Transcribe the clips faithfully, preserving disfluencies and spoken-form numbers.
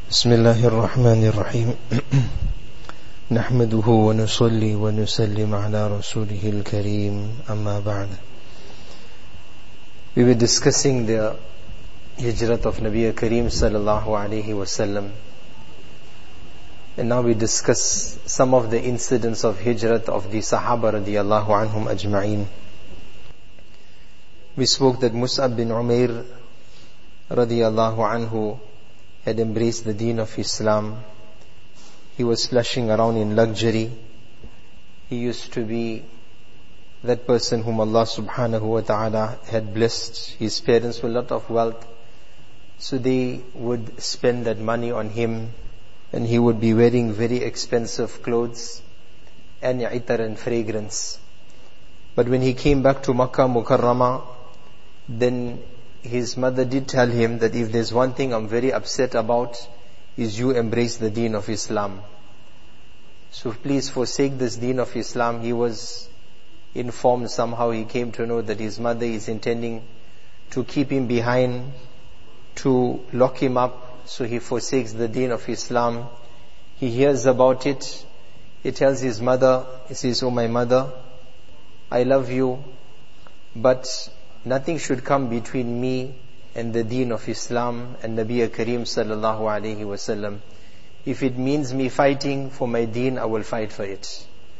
بسم الله الرحمن الرحيم نحمده ونصلي ونسلم على رسوله الكريم أما بعد. We were discussing the hijrat of Nabi Kareem sallallahu alayhi wasallam, and now we discuss some of the incidents of hijrat of the Sahaba radiyallahu anhum ajma'een. We spoke that Mus'ab bin Umair radiyallahu anhu had embraced the deen of Islam. He was splashing around in luxury. He used to be that person whom Allah subhanahu wa ta'ala had blessed. His parents were a lot of wealth, so they would spend that money on him, and he would be wearing very expensive clothes and itar and fragrance. But when he came back to Makkah Mukarramah, then his mother did tell him that if there's one thing I'm very upset about, is you embrace the deen of Islam. So please forsake this deen of Islam. He was informed somehow, he came to know that his mother is intending to keep him behind, to lock him up, so he forsakes the deen of Islam. He hears about it. He tells his mother, he says, "Oh my mother, I love you, but nothing should come between me and the deen of Islam and Nabi Kareem sallallahu alayhi wasallam. If it means me fighting for my deen, I will fight for it.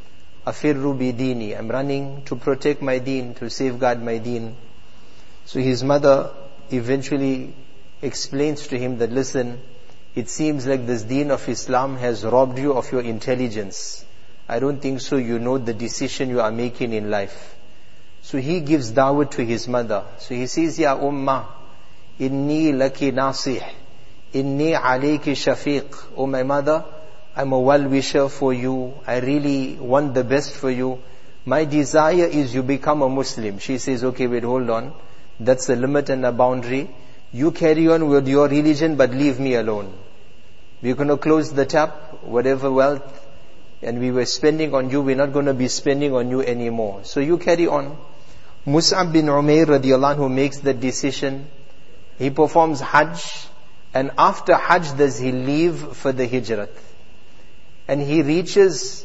Afirru bi dini. I'm running to protect my deen, to safeguard my deen." So his mother eventually explains to him that, listen, it seems like this deen of Islam has robbed you of your intelligence. I don't think so you know the decision you are making in life. So he gives da'wah to his mother. So he says, "Ya Ummah, inni laki nasih, inni alayki shafiq." Oh my mother, I'm a well-wisher for you. I really want the best for you. My desire is you become a Muslim. She says, "Okay, wait, hold on. That's a limit and a boundary. You carry on with your religion, but leave me alone. We're going to close the tap, whatever wealth and we were spending on you, we're not going to be spending on you anymore. So you carry on." Mus'ab bin Umair radiallahu anhu makes that decision. He performs Hajj, and after Hajj does he leave for the Hijrat. And he reaches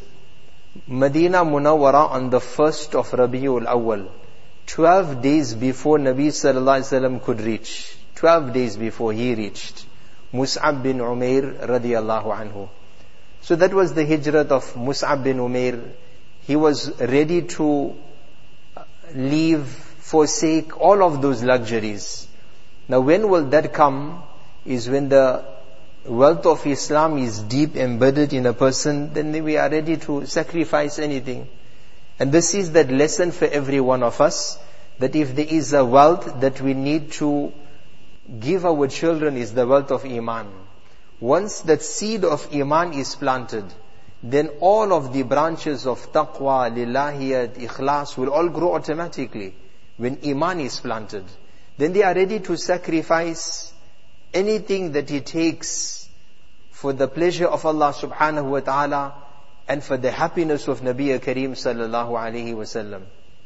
Medina Munawwara on the first of Rabiul Awwal, twelve days before Nabi sallallahu alaihi wasallam could reach. Twelve days before he reached. Mus'ab bin Umair radiallahu anhu. So that was the Hijrat of Mus'ab bin Umair. He was ready to leave, forsake all of those luxuries. Now when will that come? Is when the wealth of Islam is deep embedded in a person, then we are ready to sacrifice anything. And this is that lesson for every one of us, that if there is a wealth that we need to give our children, is the wealth of Iman. Once that seed of Iman is planted, then all of the branches of taqwa, lillahiyat, ikhlas will all grow automatically. When Iman is planted, then they are ready to sacrifice anything that it takes for the pleasure of Allah subhanahu wa ta'ala and for the happiness of Nabi Kareem sallallahu alayhi wasallam.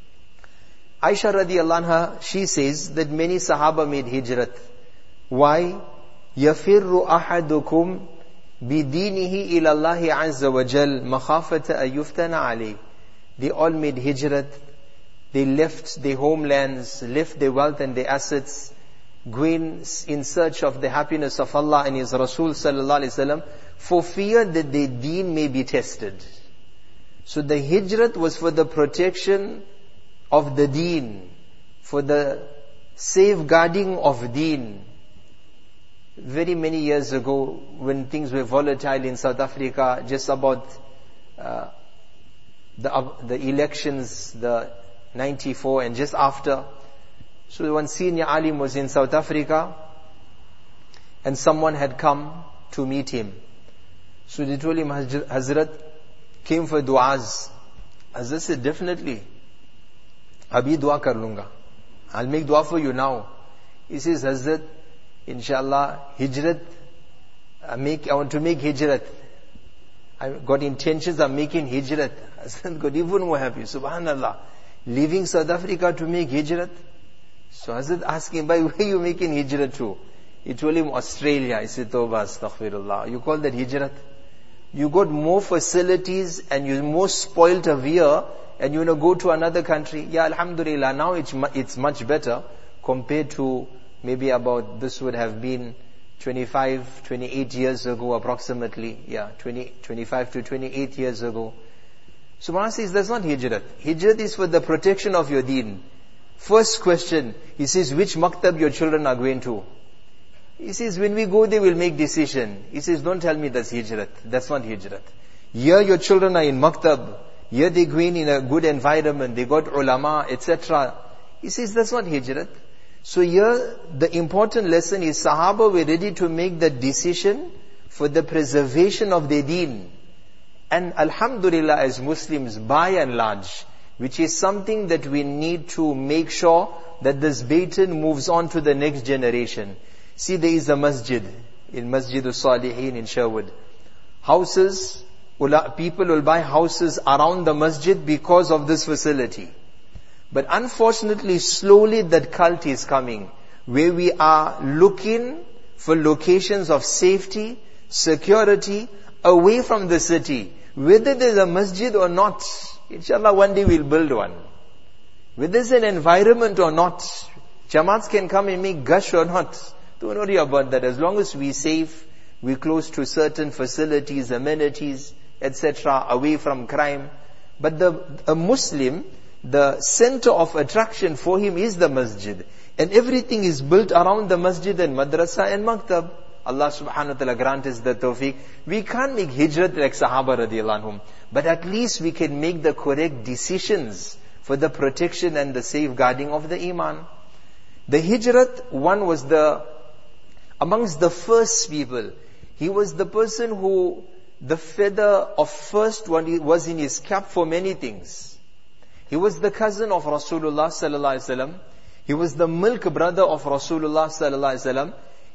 Aisha radiallahu anha, she says that many Sahaba made hijrat. Why? يَفِرُّ أَحَدُكُمْ بِدِينِهِ إِلَى اللَّهِ عَزَّ وَجَلْ مَخَافَةَ أَن يُفْتَنَ عَلَيْهِ. They all made hijrat. They left their homelands, left their wealth and their assets, going in search of the happiness of Allah and His Rasul sallallahu alaihi wasallam, for fear that their deen may be tested. So the hijrat was for the protection of the deen, for the safeguarding of deen. Very many years ago, when things were volatile in South Africa, just about uh, the uh, the elections, the ninety-four, and just after, so one senior alim was in South Africa, and someone had come to meet him. So they told him, "Hazrat came for du'as." Hazrat said, "Definitely, abhi dua kar lunga. I'll make dua for you now." He says, "Hazrat, inshallah, hijrat, I make, I want to make hijrat. I got intentions of making hijrat." Hazrat got even more happy. Subhanallah. Leaving South Africa to make hijrat? So Hazrat asked him, "By where are you making hijrat to?" He told him Australia. He said, Tawbah, astaghfirullah. You call that hijrat? You got more facilities and you're more spoiled of here and you want to go to another country. Yeah, alhamdulillah, now it's, it's much better compared to maybe about, this would have been twenty-five, twenty-eight years ago approximately. Yeah, twenty, twenty-five to twenty-eight years ago. Subhanallah says, that's not hijrat. Hijrat is for the protection of your deen. First question, he says, which maktab your children are going to? He says, when we go there, we'll make decision. He says, don't tell me that's hijrat. That's not hijrat. Here your children are in maktab. Here they're going in a good environment. They got ulama, et cetera. He says, that's not hijrat. So here, the important lesson is Sahaba were ready to make the decision for the preservation of their deen. And alhamdulillah, as Muslims, by and large, which is something that we need to make sure that this baton moves on to the next generation. See, there is a masjid in Masjid al-Salihin in Sherwood. Houses, people will buy houses around the masjid because of this facility. But unfortunately, slowly that cult is coming, where we are looking for locations of safety, security, away from the city. Whether there's a masjid or not, inshallah one day we'll build one. Whether there's an environment or not, Jamaats can come and make gush or not. Don't worry about that. As long as we're safe, we're close to certain facilities, amenities, et cetera, away from crime. But the a Muslim, the center of attraction for him is the masjid. And everything is built around the masjid and madrasa and maktab. Allah subhanahu wa ta'ala grant us the tawfiq. We can't make hijrat like Sahaba radiallahu anhum. But at least we can make the correct decisions for the protection and the safeguarding of the iman. The hijrat, one was the, amongst the first people, he was the person who, the feather of first one was in his cap for many things. He was the cousin of Rasulullah sallallahu alaihi wasallam. He was the milk brother of Rasulullah sallallahu alaihi wasallam.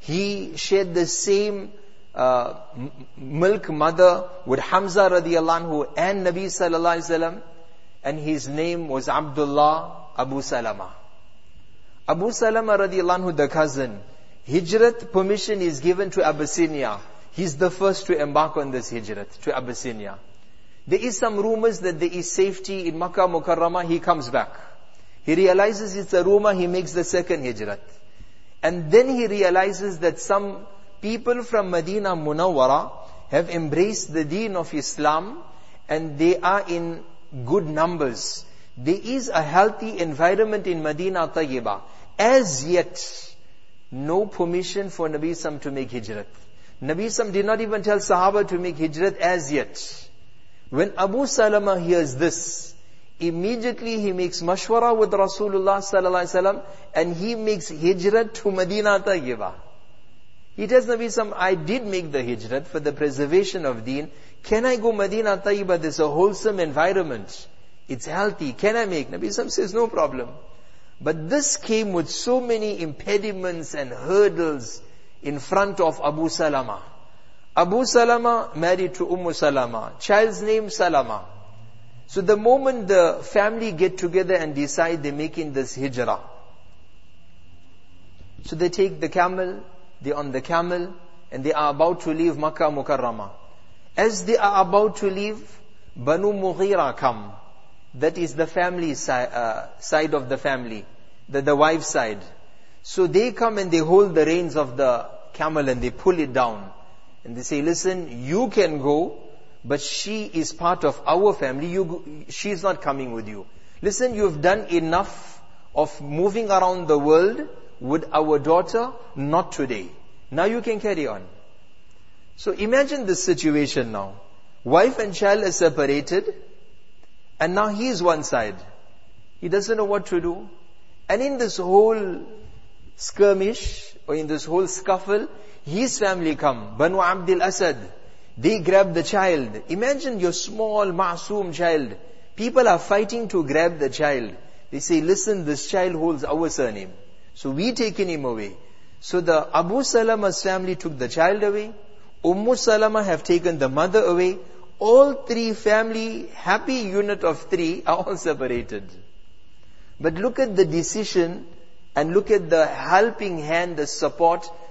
He shared the same uh, m- milk mother with Hamza radiallahu anhu and Nabi sallallahu alaihi wasallam. And his name was Abdullah Abu Salama. Abu Salama radiallahu anhu, the cousin. Hijrat permission is given to Abyssinia. He's the first to embark on this hijrat to Abyssinia. There is some rumors that there is safety in Makkah Mukarramah. He comes back. He realizes it's a rumor. He makes the second hijrat. And then he realizes that some people from Medina Munawwara have embraced the deen of Islam and they are in good numbers. There is a healthy environment in Medina Tayyibah. As yet, no permission for Nabi Sam to make hijrat. Nabi Sam did not even tell Sahaba to make hijrat as yet. When Abu Salama hears this, immediately he makes mashwara with Rasulullah sallallahu alaihi wasallam and he makes hijrat to Medina Tayyibah. He tells Nabi Sam, I did make the hijrat for the preservation of deen. Can I go Medina Tayyibah? There's a wholesome environment. It's healthy. Can I make? Nabi Sam says, no problem. But this came with so many impediments and hurdles in front of Abu Salama. Abu Salama married to Umm Salama. Child's name Salama. So the moment the family get together and decide they're making this hijrah. So they take the camel, they're on the camel, and they are about to leave Makkah Mukarramah. As they are about to leave, Banu Mughira come. That is the family si- uh, side of the family, the, the wife's side. So they come and they hold the reins of the camel and they pull it down. And they say, listen, you can go, but she is part of our family. You, go, she is not coming with you. Listen, you have done enough of moving around the world with our daughter, not today. Now you can carry on. So imagine this situation now. Wife and child are separated, and now he is one side. He doesn't know what to do. And in this whole skirmish, or in this whole scuffle, his family come, Banu Abdul Asad. They grab the child. Imagine your small, ma'soom child. People are fighting to grab the child. They say, listen, this child holds our surname. So we taking him away. So the Abu Salama's family took the child away. Umm Salama have taken the mother away. All three family, happy unit of three, are all separated. But look at the decision and look at the helping hand, the support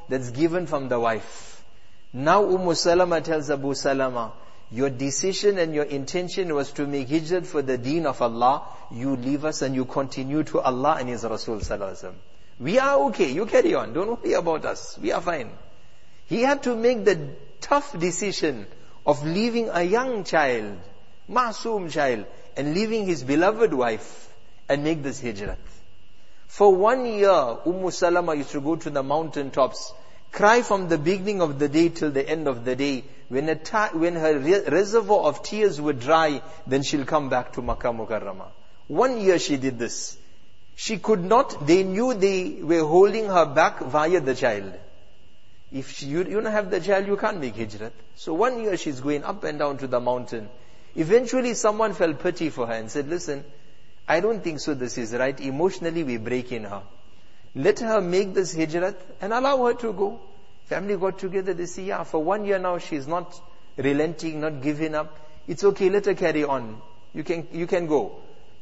that's given from the wife. Now Umm Salama tells Abu Salama, your decision and your intention was to make hijrat for the deen of Allah. You leave us and you continue to Allah and His Rasul Sallallahu Alaihi Wasallam. We are okay, you carry on, don't worry about us, we are fine. He had to make the tough decision of leaving a young child, Ma'soom child, and leaving his beloved wife and make this hijrat. For one year, Umm Salama used to go to the mountain tops, cry from the beginning of the day till the end of the day. When, a ta- when her re- reservoir of tears would dry, then she'll come back to Makkah Mukarramah. One year she did this. She could not, they knew they were holding her back via the child. If she, you, you don't have the child, you can't make hijrat. So one year she's going up and down to the mountain. Eventually someone felt pity for her and said, listen, I don't think so this is right. Emotionally we break in her. Let her make this hijrat and allow her to go. Family got together, they say, yeah, for one year now she's not relenting, not giving up. It's okay, let her carry on. You can, you can go.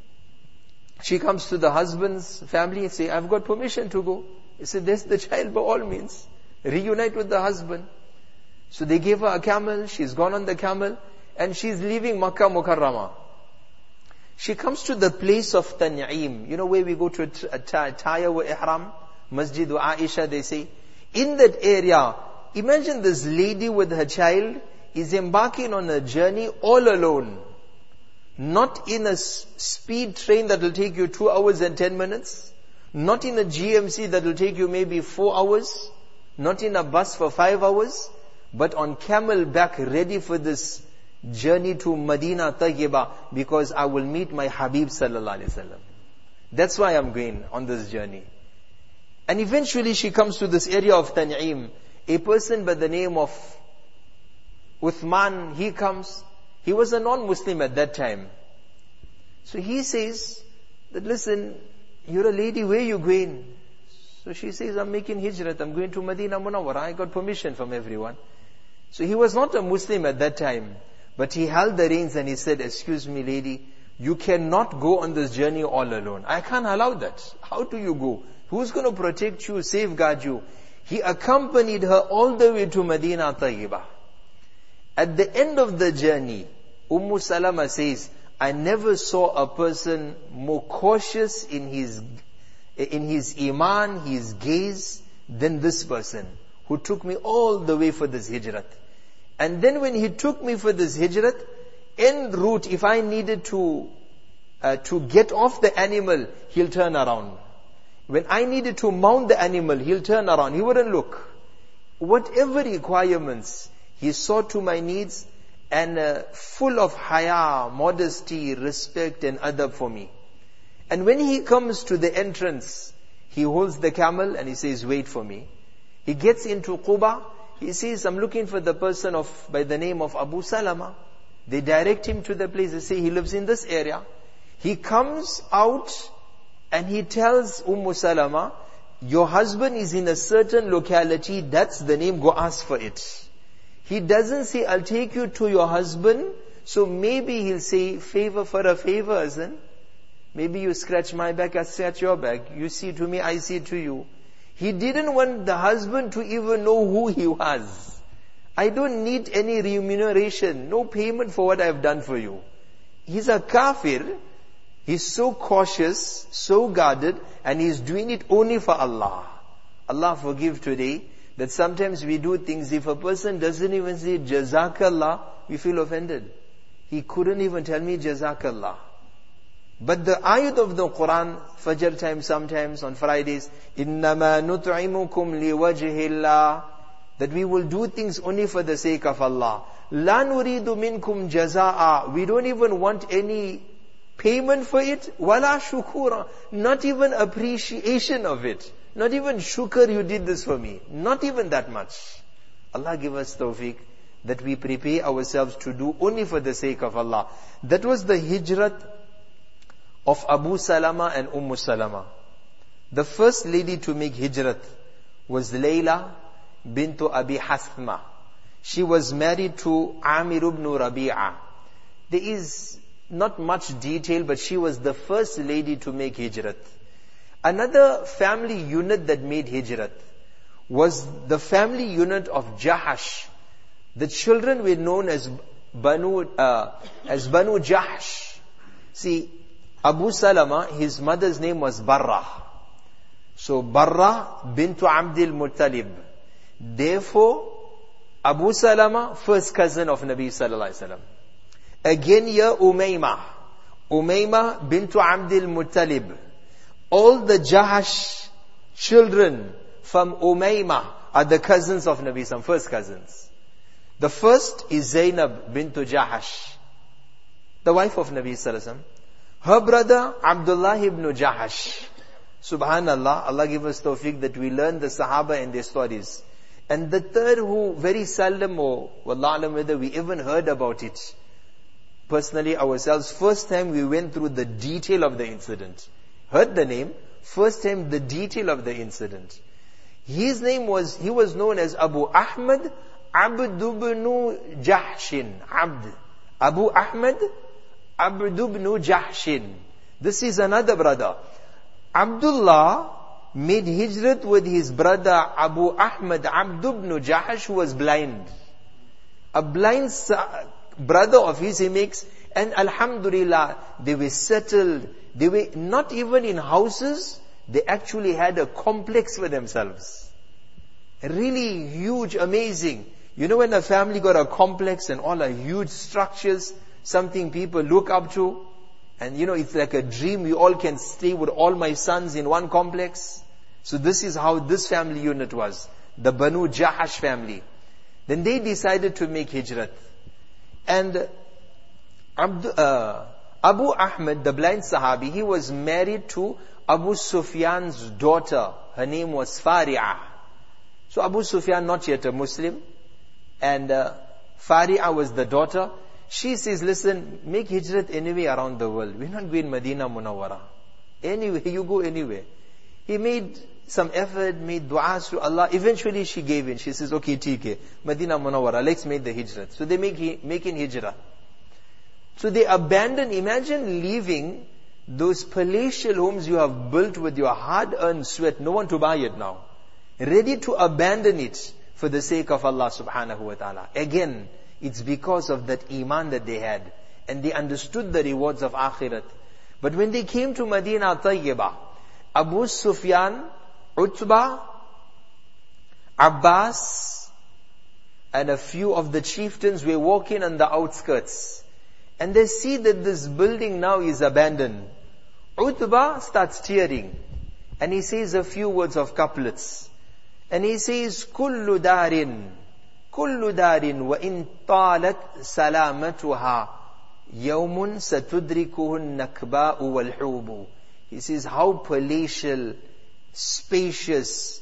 She comes to the husband's family and say, I've got permission to go. He said, there's the child by all means. Reunite with the husband. So they gave her a camel, she's gone on the camel, and she's leaving Makkah Mukarramah. She comes to the place of Tan'im. You know where we go to attire wa ihram? Masjid wa Aisha, they say. In that area, imagine this lady with her child is embarking on a journey all alone. Not in a speed train that will take you two hours and ten minutes. Not in a G M C that will take you maybe four hours. Not in a bus for five hours. But on camel back, ready for this journey to Medina Tayyibah, because I will meet my Habib Sallallahu Alaihi Wasallam. That's why I'm going on this journey. And eventually she comes to this area of Tan'im. A person by the name of Uthman, he comes. He was a non-Muslim at that time. So he says that, listen, you're a lady, where are you going? So she says, I'm making hijrat, I'm going to Medina Munawwara. I got permission from everyone. So he was not a Muslim at that time. But he held the reins and he said, excuse me lady, you cannot go on this journey all alone. I can't allow that. How do you go? Who's going to protect you, safeguard you? He accompanied her all the way to Medina Tayyibah. At the end of the journey, Umm Salama says, I never saw a person more cautious in his, in his iman, his gaze, than this person, who took me all the way for this hijrat. And then when he took me for this hijrat, en route, if I needed to, uh, to get off the animal, he'll turn around. When I needed to mount the animal, he'll turn around. He wouldn't look. Whatever requirements, he saw to my needs, and uh, full of haya, modesty, respect and adab for me. And when he comes to the entrance, he holds the camel and he says, wait for me. He gets into Quba. He says, I'm looking for the person of by the name of Abu Salama. They direct him to the place. They say, he lives in this area. He comes out and he tells Umm Salama, your husband is in a certain locality, that's the name, go ask for it. He doesn't say, I'll take you to your husband. So maybe he'll say, favor for a favor, isn't? Maybe you scratch my back, I scratch your back. You see to me, I see to you. He didn't want the husband to even know who he was. I don't need any remuneration, no payment for what I've done for you. He's a kafir. He's so cautious, so guarded, and he's doing it only for Allah. Allah forgive today that sometimes we do things, if a person doesn't even say Jazakallah, we feel offended. He couldn't even tell me Jazakallah. But the ayat of the Quran, Fajr time sometimes on Fridays, إِنَّمَا نُطْعِمُكُمْ لِوَجْهِ اللَّهِ, that we will do things only for the sake of Allah. لَا نُرِيدُ مِنْكُمْ جَزَاءً, we don't even want any payment for it. وَلَا شُكُورًا, not even appreciation of it. Not even shukr, you did this for me. Not even that much. Allah give us tawfiq that we prepare ourselves to do only for the sake of Allah. That was the hijrat of Abu Salama and Umm Salama. The first lady to make hijrat was Layla bint Abi Hasma. She was married to Amir ibn Rabi'a. There is not much detail, but she was the first lady to make hijrat. Another family unit that made hijrat was the family unit of Jahash. The children were known as Banu, uh, as Banu Jahsh. See, Abu Salama, his mother's name was Barra. So Barra bintu Abdul Muttalib. Therefore, Abu Salama, first cousin of Nabi Sallallahu Alaihi Wasallam. Again here, Umaymah. Umaymah bintu Abdul Muttalib. All the Jahash children from Umaymah are the cousins of Nabi Sallallahu, first cousins. The first is Zainab bintu Jahash, the wife of Nabi Sallallahu Alaihi Wasallam. Her brother Abdullah ibn Jahash. Subhanallah, Allah give us tawfiq that we learn the Sahaba and their stories. And the third, who very seldom, or wallah alam, whether we even heard about it. Personally, ourselves, first time we went through the detail of the incident. Heard the name, first time the detail of the incident. His name was, he was known as Abu Ahmad Abd ibn Jahshin. Abd. Abu Ahmad Abd ibn Jahshin. This is another brother. Abdullah made hijrat with his brother Abu Ahmad Abd ibn Jahash, who was blind. A blind brother of his he makes, and Alhamdulillah, they were settled. They were not even in houses, they actually had a complex for themselves. Really huge, amazing. You know when a family got a complex and all are huge structures, something people look up to, and you know, it's like a dream, we all can stay with all my sons in one complex. So this is how this family unit was, the Banu Jahash family. Then they decided to make hijrat. And Abdu, uh, Abu Ahmad, the blind Sahabi, he was married to Abu Sufyan's daughter. Her name was Fari'ah. So Abu Sufyan, not yet a Muslim, and uh, Fari'ah was the daughter. She says, listen, make hijrat anyway around the world. We're not going Medina Munawwara. Anyway, you go anywhere. He made some effort, made du'as to Allah. Eventually she gave in. She says, okay, T K, Medina Munawwara, let's make the hijrat. So they make making hijrah. So they abandon, imagine leaving those palatial homes you have built with your hard-earned sweat, no one to buy it now. Ready to abandon it for the sake of Allah subhanahu wa ta'ala. Again, it's because of that iman that they had. And they understood the rewards of akhirat. But when they came to Medina Tayyibah, Abu Sufyan, Utbah, Abbas, and a few of the chieftains were walking on the outskirts. And they see that this building now is abandoned. Utbah starts tearing. And he says a few words of couplets. And he says, Kullu darin, Kullu darin wa in talat salamatuha, yawmun satudrikuhun nakba'u wal hubu. He says, how palatial, spacious,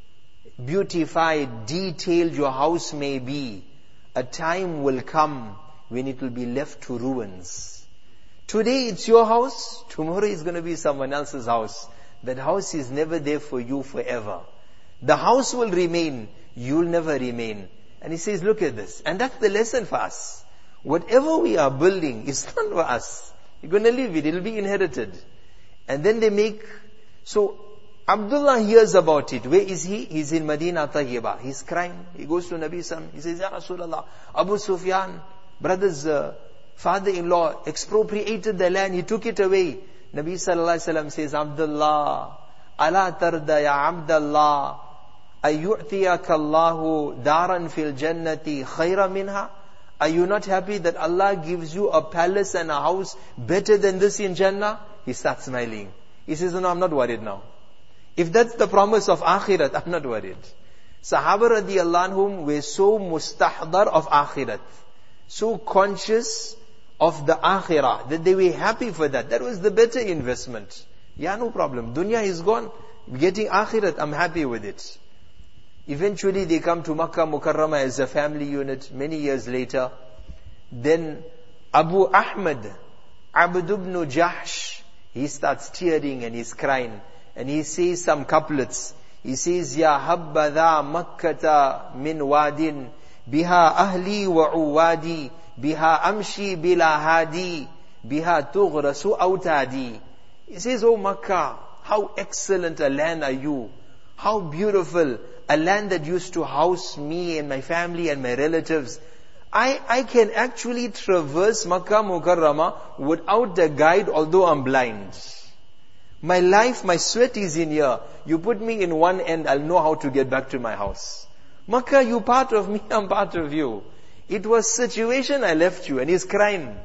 beautified, detailed your house may be, a time will come when it will be left to ruins. Today it's your house, tomorrow it's going to be someone else's house. That house is never there for you forever. The house will remain, you'll never remain. And he says, look at this. And that's the lesson for us. Whatever we are building is not for us. You're going to leave it, it'll be inherited. And then they make, so Abdullah hears about it. Where is he? He's in Medina Tayyibah. He's crying. He goes to Nabi Sallam. He says, Ya Rasulullah, Abu Sufyan, brother's uh, father-in-law expropriated the land. He took it away. Nabi Sallallahu Alaihi Wasallam says, Abdullah, ala tarda ya Abdullah, ayyu'tiyaka Allahu daran fil jannati khayra minha. Are you not happy that Allah gives you a palace and a house better than this in Jannah? He starts smiling. He says, no, I'm not worried now. If that's the promise of akhirat, I'm not worried. Sahaba radiyallahu anhum were so mustahdar of akhirat, so conscious of the akhirah, that they were happy for that. That was the better investment. Yeah, no problem. Dunya is gone. Getting akhirat, I'm happy with it. Eventually they come to Makkah Mukarramah as a family unit many years later. Then Abu Ahmad, Abd ibn Jahsh, he starts tearing and he's crying. And he says some couplets. He says, Ya habbadha makkata min wadin, biha ahli wa uwadi, biha amshi bila hadi, biha tughrasu awtadi. He says, oh Makkah, how excellent a land are you. How beautiful. A land that used to house me and my family and my relatives. I, I can actually traverse Makkah Mukarramah without a guide, although I'm blind. My life, my sweat is in here. You put me in one end, I'll know how to get back to my house. Makkah, you part of me, I'm part of you. It was situation I left you, and he's crying.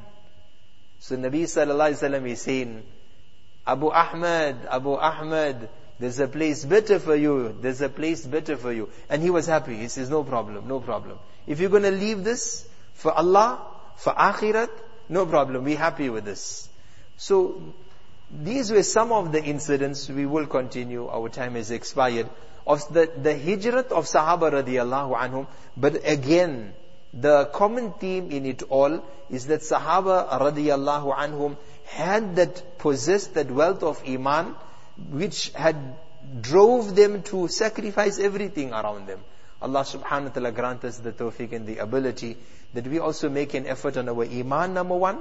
So Nabi Sallallahu Alaihi Wasallam is saying, Abu Ahmad, Abu Ahmad, there's a place better for you. There's a place better for you. And he was happy. He says, no problem, no problem. If you're going to leave this for Allah, for Akhirat, no problem. We're happy with this. So, these were some of the incidents. We will continue. Our time has expired. Of the, the hijrat of Sahaba radiallahu anhum. But again, the common theme in it all is that Sahaba radiallahu anhum had that, possessed that wealth of Iman, which had drove them to sacrifice everything around them. Allah subhanahu wa ta'ala grant us the tawfiq and the ability that we also make an effort on our Iman, number one.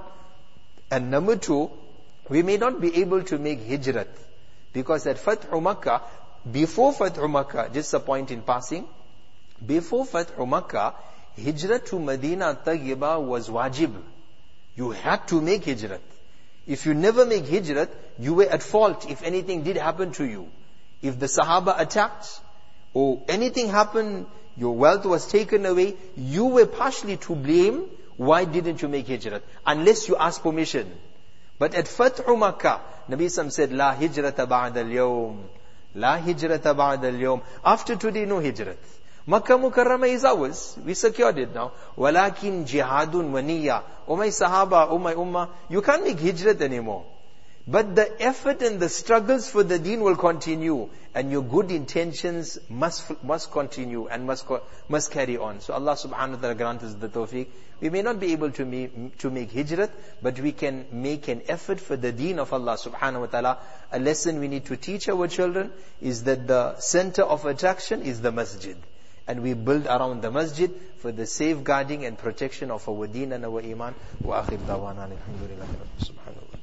And number two, we may not be able to make hijrat. Because at Fathu Makkah, before Fathu Makkah, just a point in passing, before Fathu Makkah, hijrat to Medina Tayyibah was wajib. You had to make hijrat. If you never make hijrat, you were at fault if anything did happen to you. If the Sahaba attacked, or anything happened, your wealth was taken away, you were partially to blame. Why didn't you make hijrat? Unless you ask permission. But at Fathu Makkah, Nabi Sallam said, La hijrata ba'da al-yawm. La hijrata ba'da al-yawm. After today, no hijrat. Makkah Mukarramah is ours. We secured it now. Walakin jihadun wa niyya. O my Sahaba, O my Ummah, you can't make hijrat anymore. But the effort and the struggles for the deen will continue. And your good intentions must must continue and must must carry on. So Allah subhanahu wa ta'ala grant us the tawfiq. We may not be able to make, to make hijrat, but we can make an effort for the deen of Allah subhanahu wa ta'ala. A lesson we need to teach our children is that the center of attraction is the masjid. And we build around the masjid for the safeguarding and protection of our deen and our iman. Wa akhir dawana alhamdulillah. Subhanallah.